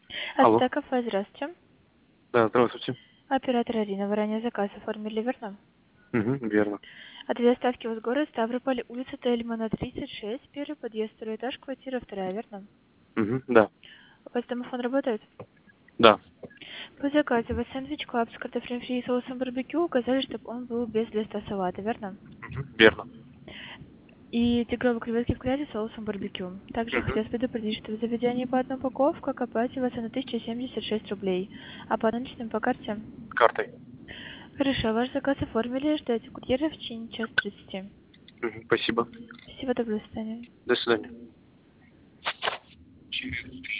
Алло. Ацтека, здравствуйте. Да, здравствуйте. Оператор Арина. Вы ранее заказ оформили, верно? Верно. Адрес доставки у вас город Ставрополь, улица Тельмана, 36, первый подъезд, второй этаж, квартира 2, верно? Да. У вас домофон работает? Да. По заказу вы сэндвич клаб с картофелем фри и соусом барбекю указали, чтобы он был без листа салата, верно? Верно. И тигровые креветки в кляре с соусом барбекю. Также Мгм. хотелось предупредить, что в заведении по одной упаковке оплачивается на 1076 рублей, а по наличным по карте. Картой. Хорошо, ваш заказ оформили, ждете курьера в течение час 30. Спасибо. Всего доброго, до свидания. До свидания.